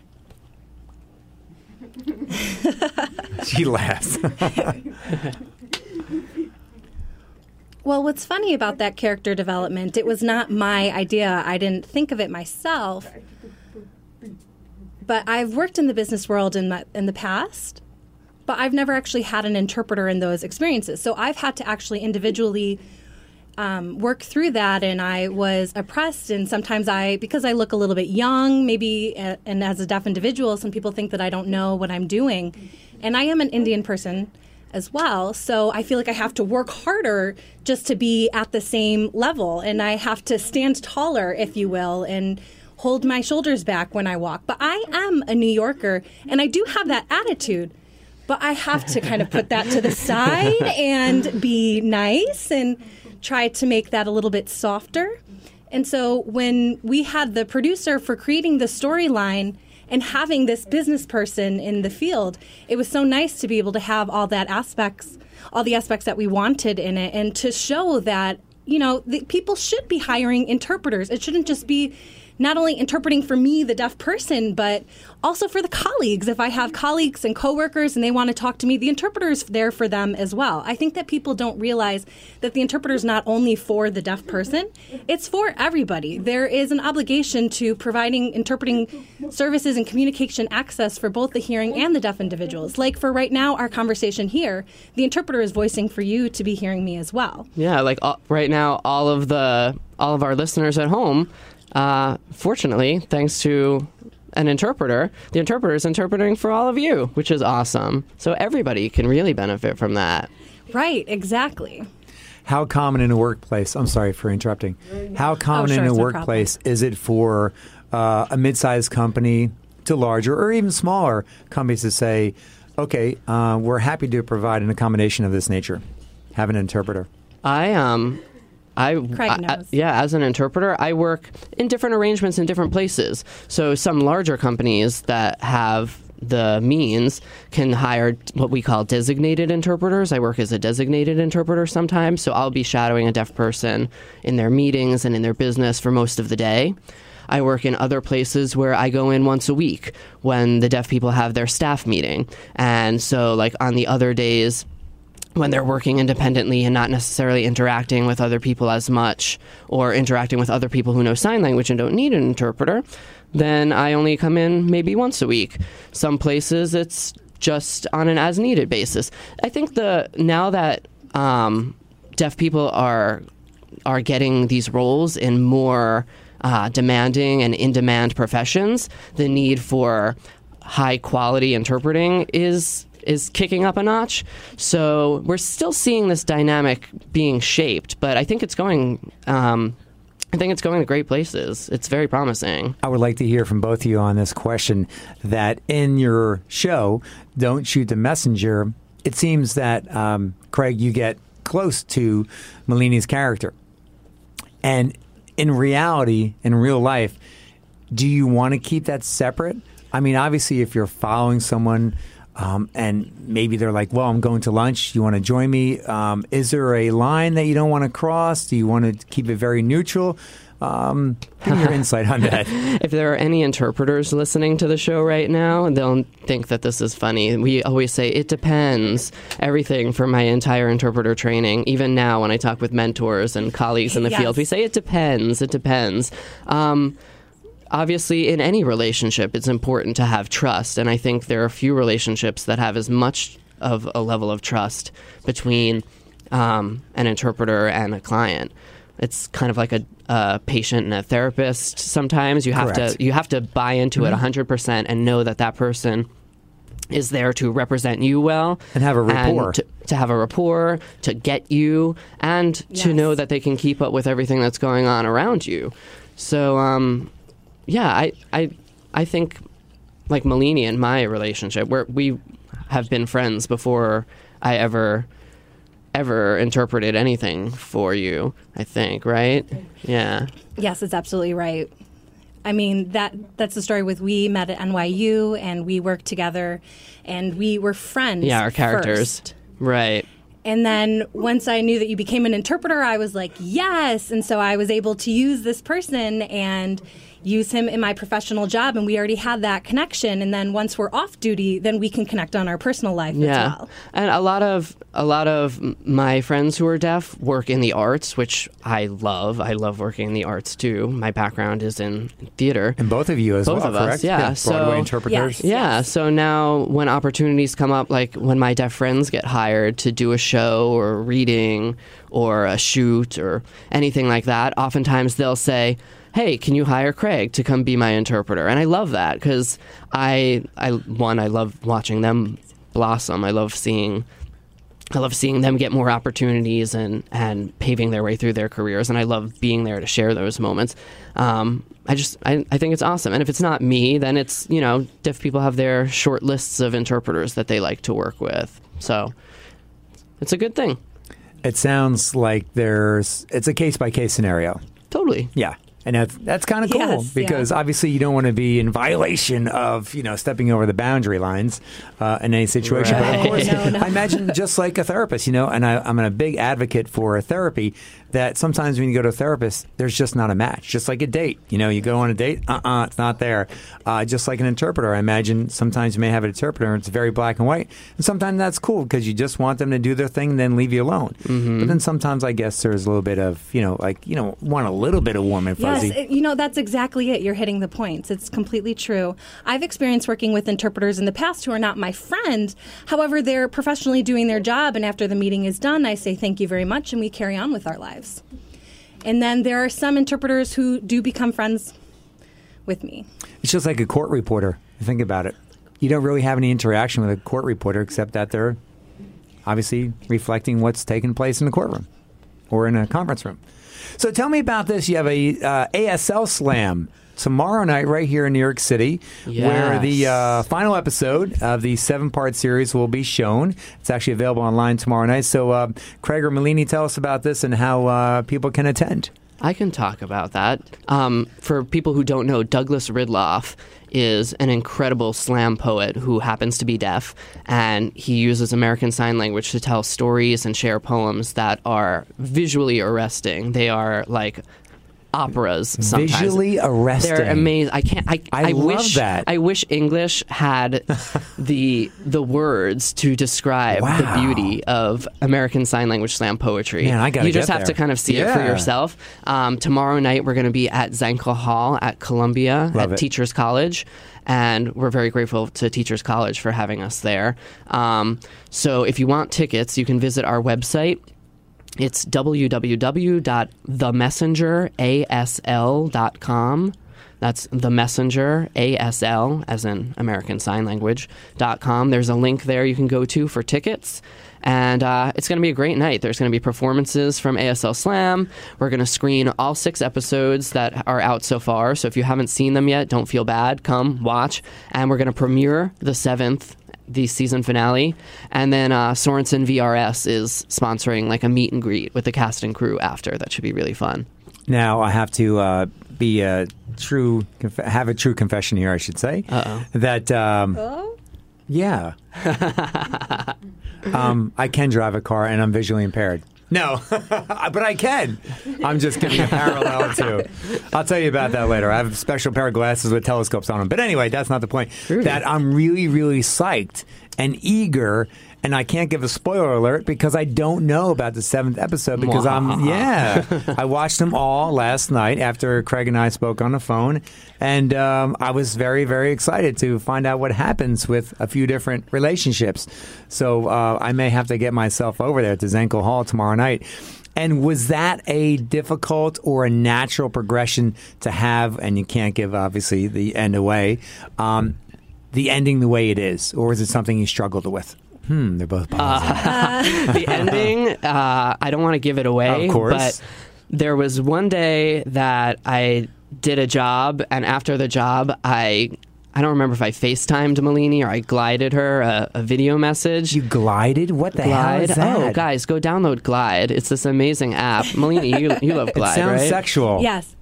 She laughs. Well, what's funny about that character development, it was not my idea. I didn't think of it myself. But I've worked in the business world in, my, in the past, but I've never actually had an interpreter in those experiences. So I've had to actually individually um, work through that, and I was oppressed. And sometimes I, because I look a little bit young, maybe, uh, and as a deaf individual, some people think that I don't know what I'm doing. And I am an Indian person as well, so I feel like I have to work harder just to be at the same level, and I have to stand taller, if you will, and hold my shoulders back when I walk. But I am a New Yorker, and I do have that attitude, but I have to kind of put that to the side and be nice and try to make that a little bit softer. And so when we had the producer for creating the storyline and having this business person in the field, it was so nice to be able to have all that aspects, all the aspects that we wanted in it, and to show that, you know, the, people should be hiring interpreters. It shouldn't just be not only interpreting for me, the deaf person, but also for the colleagues. If I have colleagues and coworkers and they want to talk to me, the interpreter is there for them as well. I think that people don't realize that the interpreter is not only for the deaf person, it's for everybody. There is an obligation to providing interpreting services and communication access for both the hearing and the deaf individuals. Like for right now, our conversation here, the interpreter is voicing for you to be hearing me as well. Yeah, like uh, right now, all of the all of our listeners at home, Uh, fortunately, thanks to an interpreter, the interpreter is interpreting for all of you, which is awesome. So everybody can really benefit from that. Right, exactly. How common in a workplace, I'm sorry for interrupting, how common Oh, sure, in a it's no workplace is it for uh, a mid-sized company to larger or even smaller companies to say, okay, uh, we're happy to provide an accommodation of this nature, have an interpreter? I um. I, Craig I- knows. yeah, as an interpreter, I work in different arrangements in different places. So some larger companies that have the means can hire what we call designated interpreters. I work as a designated interpreter sometimes, so I'll be shadowing a deaf person in their meetings and in their business for most of the day. I work in other places where I go in once a week when the deaf people have their staff meeting. And so like on the other days when they're working independently and not necessarily interacting with other people as much, or interacting with other people who know sign language and don't need an interpreter, then I only come in maybe once a week. Some places it's just on an as-needed basis. I think the now that um, deaf people are are getting these roles in more uh, demanding and in-demand professions, the need for high-quality interpreting is is kicking up a notch. So we're still seeing this dynamic being shaped, but I think it's going um, I think it's going to great places. It's very promising. I would like to hear from both of you on this question that in your show, Don't Shoot the Messenger, it seems that, um, Craig, you get close to Malini's character. And in reality, in real life, do you want to keep that separate? I mean, obviously, if you're following someone Um, and maybe they're like, well, I'm going to lunch. You want to join me? Um, is there a line that you don't want to cross? Do you want to keep it very neutral? Um, give me your insight on that. If there are any interpreters listening to the show right now, they'll think that this is funny. We always say, it depends. Everything from my entire interpreter training, even now when I talk with mentors and colleagues in the Yes. field, we say, it depends, it depends. Um, Obviously, in any relationship, it's important to have trust. And I think there are few relationships that have as much of a level of trust between um, an interpreter and a client. It's kind of like a, a patient and a therapist. Sometimes you have Correct. to you have to buy into Mm-hmm. it one hundred percent and know that that person is there to represent you well. And have a rapport. And to, to have a rapport, to get you, and to Yes. know that they can keep up with everything that's going on around you. So, um... Yeah, I, I, I think, like Malini and my relationship, where we have been friends before I ever ever interpreted anything for you, I think, right? Yeah. Yes, it's absolutely right. I mean, that that's the story with we met at N Y U and we worked together and we were friends. Yeah, our characters. First. Right. And then once I knew that you became an interpreter, I was like, yes. And so I was able to use this person and use him in my professional job, and we already had that connection. And then once we're off duty, then we can connect on our personal life yeah. as well. And a lot of a lot of my friends who are deaf work in the arts, which I love. I love working in the arts too. My background is in theater. And both of you as both well, of us, correct? yeah. yeah. Broadway so, interpreters. Yes. Yeah, so now when opportunities come up, like when my deaf friends get hired to do a show or a reading or a shoot or anything like that, oftentimes they'll say, hey, can you hire Craig to come be my interpreter? And I love that because I, I, one, I love watching them blossom. I love seeing, I love seeing them get more opportunities and, and paving their way through their careers. And I love being there to share those moments. Um, I just, I, I think it's awesome. And if it's not me, then it's, you know, deaf people have their short lists of interpreters that they like to work with. So it's a good thing. It sounds like there's, it's a case-by-case scenario. Totally. Yeah. And that's, that's kind of cool Yes, because yeah. obviously you don't want to be in violation of, you know, stepping over the boundary lines uh, in any situation. But of Right. course, No, no. I imagine just like a therapist, you know, and I, I'm a big advocate for therapy, that sometimes when you go to a therapist, there's just not a match. Just like a date. You know, you go on a date, uh-uh, it's not there. Uh, just like an interpreter. I imagine sometimes you may have an interpreter and it's very black and white. And sometimes that's cool because you just want them to do their thing and then leave you alone. Mm-hmm. But then sometimes I guess there's a little bit of, you know, like, you know, want a little bit of warm and fuzzy. Yes, it- you know, that's exactly it. You're hitting the points. It's completely true. I've experienced working with interpreters in the past who are not my friend. However, they're professionally doing their job, and after the meeting is done, I say thank you very much, and we carry on with our lives. And then there are some interpreters who do become friends with me. It's just like a court reporter. Think about it. You don't really have any interaction with a court reporter except that they're obviously reflecting what's taking place in the courtroom or in a conference room. So tell me about this. You have a uh, A S L Slam tomorrow night right here in New York City, Yes. where the uh, final episode of the seven-part series will be shown. It's actually available online tomorrow night. So, uh, Craig or Malini, tell us about this and how uh, people can attend. I can talk about that. Um, for people who don't know, Douglas Ridloff is an incredible slam poet who happens to be deaf, and he uses American Sign Language to tell stories and share poems that are visually arresting. They are like operas sometimes. Visually arresting. They're amazing. I can't. I, I love wish that. I wish English had the the words to describe Wow. the beauty of American Sign Language slam poetry. Man, I gotta You just get have there. to kind of see it for Yeah. yourself. Um, tomorrow night we're going to be at Zankel Hall at Columbia Love at it. Teachers College. And we're very grateful to Teachers College for having us there. Um, so if you want tickets, you can visit our website. It's w w w dot the messenger a s l dot com. That's The Messenger, A S L, as in American Sign Language, dot com. There's a link there you can go to for tickets. And uh, it's going to be a great night. There's going to be performances from A S L Slam. We're going to screen all six episodes that are out so far. So if you haven't seen them yet, don't feel bad. Come, watch. And we're going to premiere the seventh, the season finale. And then uh, Sorensen V R S is sponsoring like a meet and greet with the cast and crew after. That should be really fun. Now, I have to uh, be a true, conf- have a true confession here, I should say. Uh-oh. That, um, Oh? yeah. um, I can drive a car and I'm visually impaired. No, but I can. I'm just giving a parallel to. I'll tell you about that later. I have a special pair of glasses with telescopes on them. But anyway, that's not the point. Really? That I'm really, really psyched and eager. And I can't give a spoiler alert because I don't know about the seventh episode because I'm, yeah. I watched them all last night after Craig and I spoke on the phone. And um, I was very, very excited to find out what happens with a few different relationships. So uh, I may have to get myself over there to Zankel Hall tomorrow night. And was that a difficult or a natural progression to have? And you can't give, obviously, the end away. Um, the ending the way it is. Or is it something you struggled with? Hmm, they're both positive. Uh, the ending, uh, I don't want to give it away, Of course. but there was one day that I did a job, and after the job, I I don't remember if I FaceTimed Malini or I glided her a, a video message. You glided? What the hell Glide? is that? Oh, guys, go download Glide. It's this amazing app. Malini, you, you love Glide, it sounds right? sexual. Yes.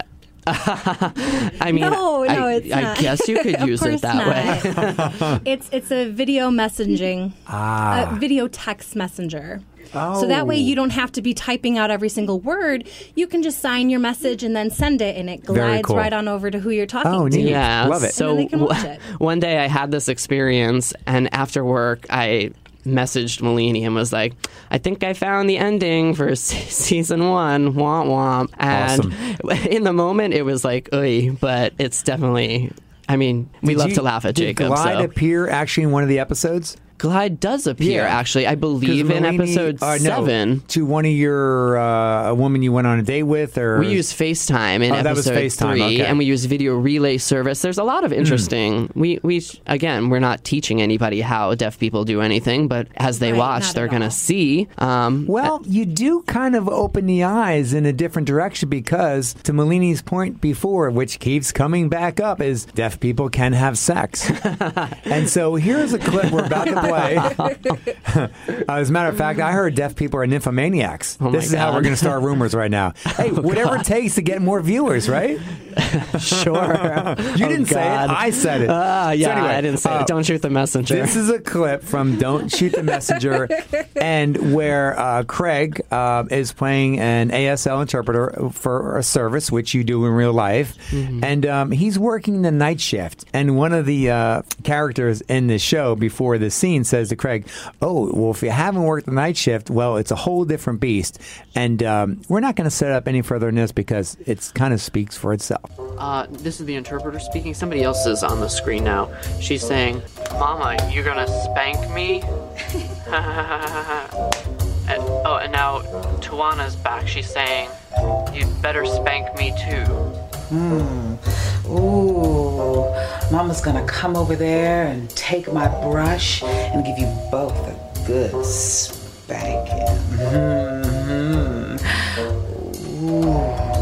I mean, No, no, I, it's I not. guess you could Of use it course that not. way. It's it's a video messaging, Ah. a video text messenger. Oh. So that way you don't have to be typing out every single word. You can just sign your message and then send it, and it Very glides cool. right on over to who you're talking Oh, to. neat. Yeah, Love it. So And then they can watch w- it. one day I had this experience, and after work, I messaged Malini and was like, I think I found the ending for se- season one, womp womp. And in the moment, it was like, oy, but it's definitely, I mean, we Did love you- to laugh at did Jacob. Glide so. appear actually in one of the episodes? Glide does appear, Yeah. actually, I 'Cause believe, in Malini- episode uh, no, seven. to one of your uh, a woman you went on a date with, or We use FaceTime in Oh, that was episode FaceTime, three, okay. and we use video relay service. There's a lot of interesting. We we again, we're not teaching anybody how deaf people do anything, but as they Right, watch, not they're at going to all. see. Um, Well, you do kind of open the eyes in a different direction because, to Malini's point before, which keeps coming back up, is deaf people can have sex. And so here's a clip we're about to play. Uh, as a matter of fact, I heard deaf people are nymphomaniacs. Oh my this is how God. we're going to start rumors right now. Hey, whatever it takes to get more viewers, right? sure. You didn't say it. God. I said it. Ah, yeah, So anyway, I didn't say uh, it. Don't shoot the messenger. This is a clip from Don't Shoot the Messenger, and where uh, Craig uh, is playing an A S L interpreter for a service, which you do in real life, Mm-hmm. and um, he's working the night shift. And one of the uh, characters in the show before the scene says to Craig, "Oh, well, if you haven't worked the night shift, well, it's a whole different beast." And um, we're not going to set up any further in this because it kind of speaks for itself. Uh, this is the interpreter speaking. Somebody else is on the screen now. She's saying, Mama, you're gonna spank me? and, oh, and now Tawana's back. She's saying, you'd better spank me too. Ooh, Mama's gonna come over there and take my brush and give you both a good spanking. Mm-hmm. Ooh.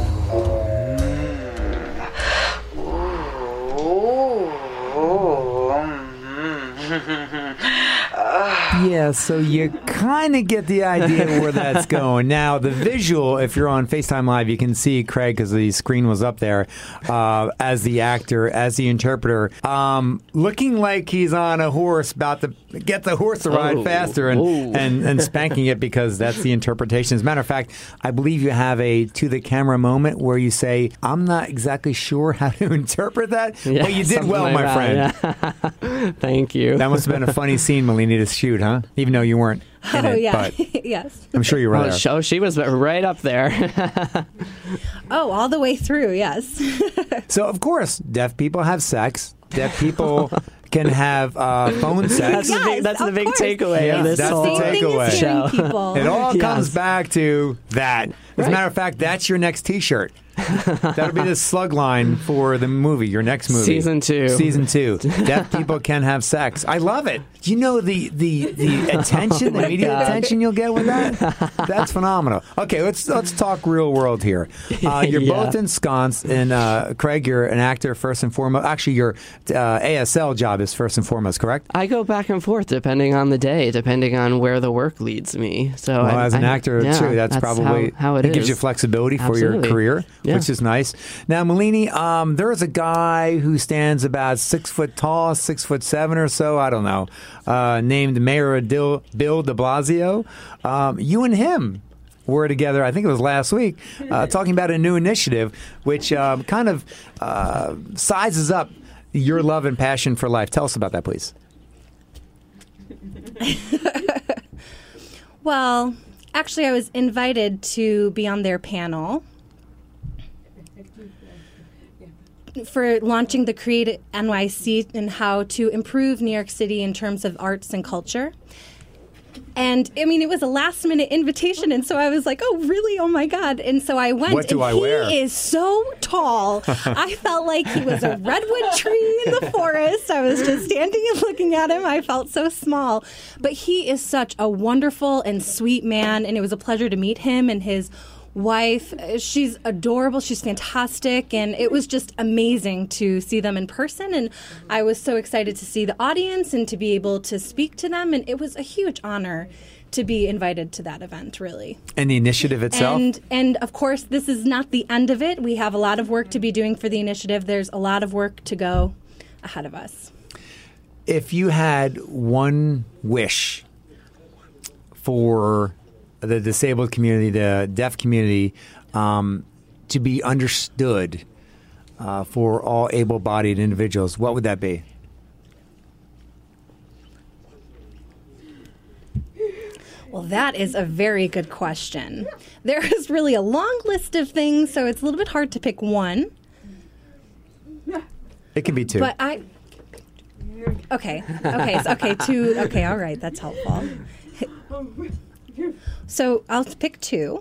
Yeah, so you kind of get the idea where that's going. Now, the visual, if you're on FaceTime Live, you can see Craig, because the screen was up there, uh, as the actor, as the interpreter, um, looking like he's on a horse, about to get the horse to ride Oh, faster and, oh. and, and spanking it, because that's the interpretation. As a matter of fact, I believe you have a to-the-camera moment where you say, I'm not exactly sure how to interpret that, Yeah, but you did something well, like my that, friend. yeah. Thank you. That must have been a funny scene, Malini, to shoot, huh? Even though you weren't in Oh it, yeah, but yes. I'm sure you were Oh, there. sh- oh, she was right up there. Oh, all the way through. Yes. So, of course, deaf people have sex. Deaf people can have uh, phone sex. That's the big, that's Yes, the of big course. takeaway Yeah, of this that's the whole Same thing takeaway. as hearing show. people. It all Yes. comes back to that. As a Right. matter of fact, that's your next T-shirt. That'll be the slug line for the movie, your next movie. Season two. Season two. Deaf people can have sex. I love it. Do you know the the, the attention, the media God. attention you'll get with that? That's phenomenal. Okay, let's let's talk real world here. Uh, you're Yeah. both ensconced, and uh, Craig, you're an actor first and foremost. Actually, your uh, A S L job is first and foremost, correct? I go back and forth depending on the day, depending on where the work leads me. So, Well, I, as an I- actor yeah, too, that's, probably how, how it, it gives is. you flexibility for your Absolutely. career, Yeah. which is nice. Now, Malini, um, there's a guy who stands about six foot tall, six foot seven or so. I don't know. Uh, named Mayor Dil- Bill De Blasio. Um, you and him were together, I think it was last week, uh, talking about a new initiative which um, kind of uh, sizes up your love and passion for life. Tell us about that, please. Well, actually, I was invited to be on their panel for launching the Create N Y C and how to improve New York City in terms of arts and culture. And I mean, it was a last minute invitation. And so I was like, oh, really? Oh, my God. And so I went. What do and I he wear? is so tall. I felt like he was a redwood tree in the forest. I was just standing and looking at him. I felt so small. But he is such a wonderful and sweet man. And it was a pleasure to meet him and his wife. She's adorable. She's fantastic. And it was just amazing to see them in person. And I was so excited to see the audience and to be able to speak to them. And it was a huge honor to be invited to that event, really. And the initiative itself? And, and of course, this is not the end of it. We have a lot of work to be doing for the initiative. There's a lot of work to go ahead of us. If you had one wish for the disabled community, the deaf community, um, to be understood uh, for all able-bodied individuals, what would that be? Well, that is a very good question. There is really a long list of things, so it's a little bit hard to pick one. It can be two. But I... Okay, okay, so, okay, two, okay, all right, that's helpful. So I'll pick two.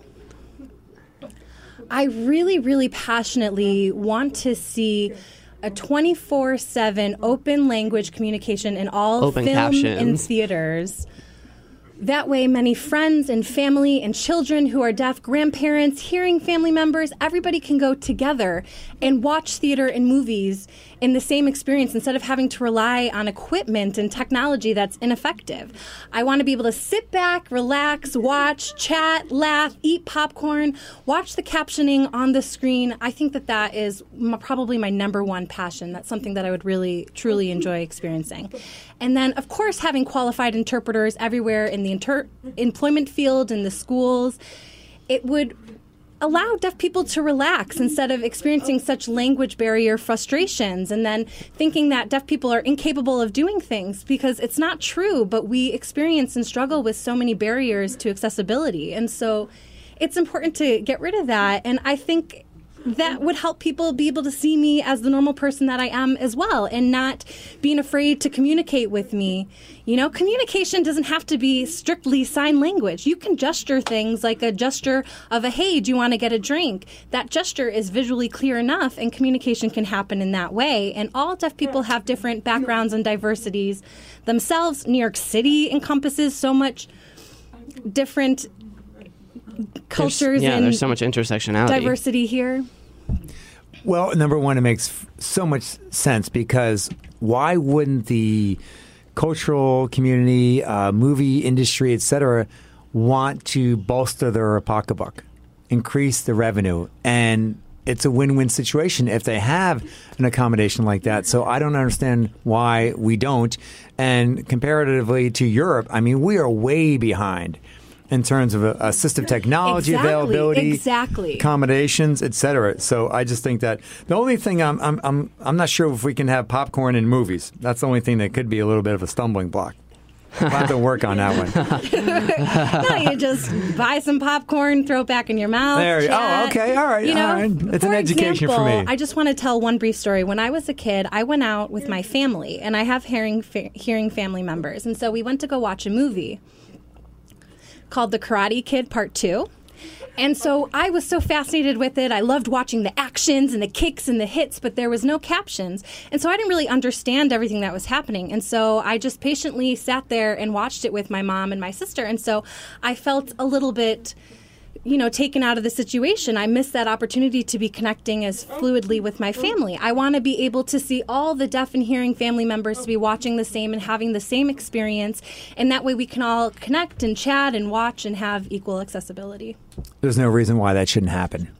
I really, really passionately want to see a twenty-four seven open language communication in all Open film captions. and theaters. That way, many friends and family and children who are deaf, grandparents, hearing family members, everybody can go together and watch theater and movies in the same experience instead of having to rely on equipment and technology that's ineffective. I want to be able to sit back, relax, watch, chat, laugh, eat popcorn, watch the captioning on the screen. I think that that is m- probably my number one passion. That's something that I would really, truly enjoy experiencing. And then, of course, having qualified interpreters everywhere in the inter- employment field, in the schools, it would allow deaf people to relax instead of experiencing such language barrier frustrations and then thinking that deaf people are incapable of doing things, because it's not true, but we experience and struggle with so many barriers to accessibility. And so it's important to get rid of that. And I think that would help people be able to see me as the normal person that I am as well, and not being afraid to communicate with me. You know, communication doesn't have to be strictly sign language. You can gesture things like a gesture of a, hey, do you want to get a drink? That gesture is visually clear enough, and communication can happen in that way. And all deaf people have different backgrounds and diversities themselves. New York City encompasses so much different cultures There's, yeah, and there's so much intersectionality. diversity here. Well, number one, it makes f- so much sense, because why wouldn't the cultural community, uh, movie industry, et cetera, want to bolster their pocketbook, increase the revenue? And it's a win-win situation if they have an accommodation like that. So I don't understand why we don't. And comparatively to Europe, I mean, we are way behind in terms of uh, assistive technology Exactly, availability, exactly. accommodations, et cetera. So I just think that the only thing I'm, I'm I'm I'm not sure if we can have popcorn in movies. That's the only thing that could be a little bit of a stumbling block. We'll have to work on that one. No, you just buy some popcorn, throw it back in your mouth. There you- oh, chat. okay, all right, You know, all right. It's an for education for example, me. I just want to tell one brief story. When I was a kid, I went out with my family, and I have hearing fa- hearing family members, and so we went to go watch a movie called The Karate Kid Part Two. And so I was so fascinated with it. I loved watching the actions and the kicks and the hits, but there was no captions. And so I didn't really understand everything that was happening. And so I just patiently sat there and watched it with my mom and my sister. And so I felt a little bit, you know, taken out of the situation. I missed that opportunity to be connecting as fluidly with my family. I want to be able to see all the deaf and hearing family members to be watching the same and having the same experience. And that way we can all connect and chat and watch and have equal accessibility. There's no reason why that shouldn't happen.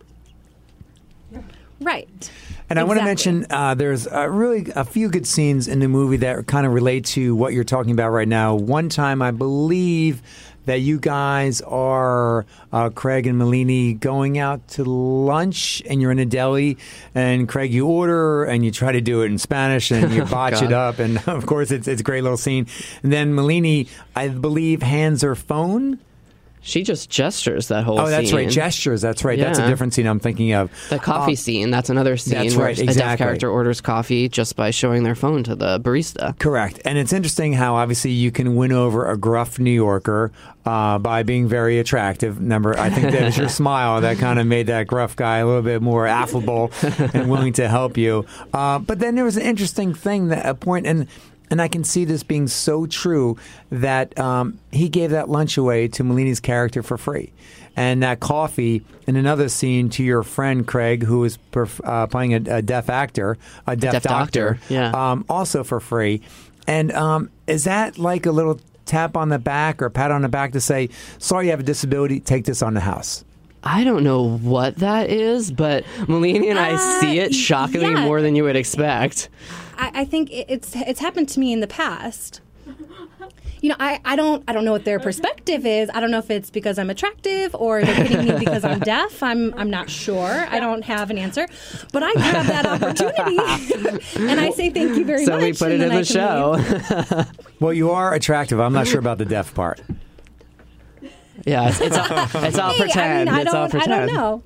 Right. And I want to Exactly. mention uh, there's uh, really a few good scenes in the movie that kind of relate to what you're talking about right now. One time, I believe that you guys are, uh, Craig and Malini, going out to lunch, and you're in a deli, and Craig, you order, and you try to do it in Spanish, and you botch God. it up, and of course, it's, it's a great little scene. And then Malini, I believe, hands her phone. She just gestures that whole Oh, that's scene. right. Gestures. That's right. That's a Yeah. different scene I'm thinking of. The coffee Uh, scene, that's another scene that's where right, a exactly. deaf character orders coffee just by showing their phone to the barista. Correct. And it's interesting how obviously you can win over a gruff New Yorker uh, by being very attractive. Number, I think that was your smile that kind of made that gruff guy a little bit more affable and willing to help you. Uh, but then there was an interesting thing, that a point, and And I can see this being so true that um, he gave that lunch away to Malini's character for free. And that coffee in another scene to your friend Craig, who is perf- uh, playing a, a deaf actor, a deaf, deaf doctor, doctor, yeah. um, also for free. And um, is that like a little tap on the back or pat on the back to say, sorry you have a disability, take this on the house? I don't know what that is, but Malini and I Uh, see it shockingly yeah. more than you would expect. I, I think it- it's it's happened to me in the past. You know, I, I don't I don't know what their perspective is. I don't know if it's because I'm attractive or they're hitting me because I'm deaf. I'm I'm not sure. I don't have an answer. But I grab that opportunity and I say thank you very So much. we put and it in then I the can show. leave. Well, you are attractive. I'm not sure about the deaf part. Yeah, it's, it's all, it's all Hey, pretend. I mean, I it's all don't, I pretend. don't know.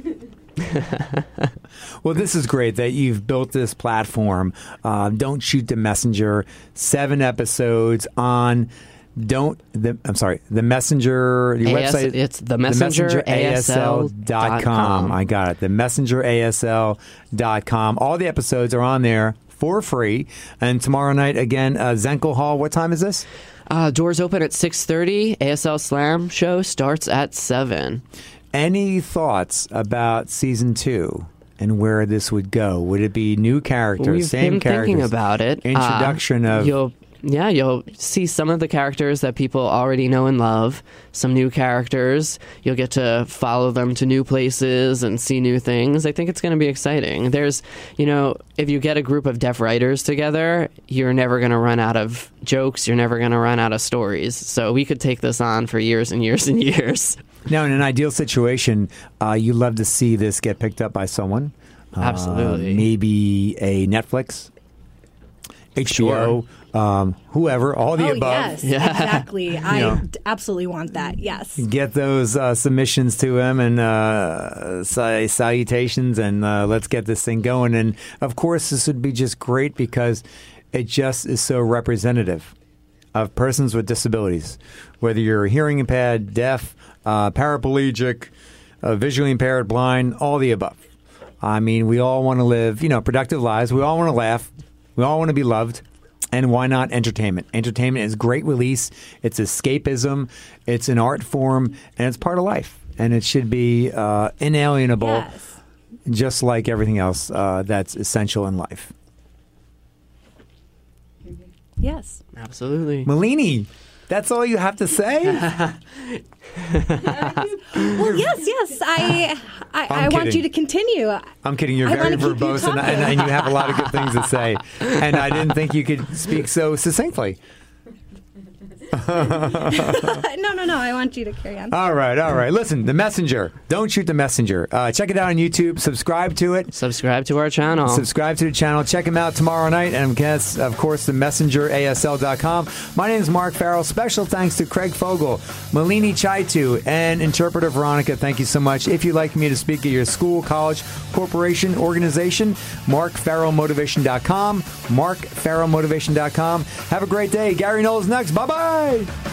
Well, this is great that you've built this platform. Uh, Don't Shoot the Messenger. Seven episodes on Don't. The, I'm sorry. The Messenger. Your A S website. it's the messenger A S L dot com. I got it. The messenger A S L dot com. All the episodes are on there for free. And tomorrow night again, uh, Zenkel Hall. What time is this? Uh, doors open at six thirty. A S L Slam show starts at seven. Any thoughts about season two and where this would go? Would it be new characters, We've same been characters? thinking about it. Introduction Uh, of you'll yeah you'll see some of the characters that people already know and love. Some new characters. You'll get to follow them to new places and see new things. I think it's going to be exciting. There's, you know, if you get a group of deaf writers together, you're never going to run out of jokes. You're never going to run out of stories. So we could take this on for years and years and years. Now, in an ideal situation, uh, you love to see this get picked up by someone. Uh, Absolutely. maybe a Netflix, H B O, um, whoever, all the Oh, above. yes, exactly. I know. d- absolutely want that. Yes. Get those uh, submissions to him and uh, sa- salutations, and uh, let's get this thing going. And of course, this would be just great because it just is so representative of persons with disabilities, whether you're hearing impaired, deaf, uh, paraplegic, uh, visually impaired, blind, all the above. I mean, we all want to live, you know, productive lives. We all want to laugh. We all want to be loved. And why not entertainment? Entertainment is great release. It's escapism. It's an art form, and it's part of life. And it should be uh, inalienable, Yes. just like everything else uh, that's essential in life. Yes. Absolutely. Malini, that's all you have to say? Well, yes, yes. I I, I want kidding. you to continue. I'm kidding. You're I very wanna keep you verbose, and, and, and you have a lot of good things to say. And I didn't think you could speak so succinctly. no, no, no. I want you to carry on. All right, all right. Listen, The Messenger. Don't Shoot the Messenger. Uh, check it out on YouTube. Subscribe to it. Subscribe to our channel. Subscribe to the channel. Check him out tomorrow night. And guess, of course, the messenger A S L dot com. My name is Mark Farrell. Special thanks to Craig Fogel, Malini Chaitu, and interpreter Veronica. Thank you so much. If you'd like me to speak at your school, college, corporation, organization, mark farrell motivation dot com. mark farrell motivation dot com. Have a great day. Gary Knowles next. Bye-bye.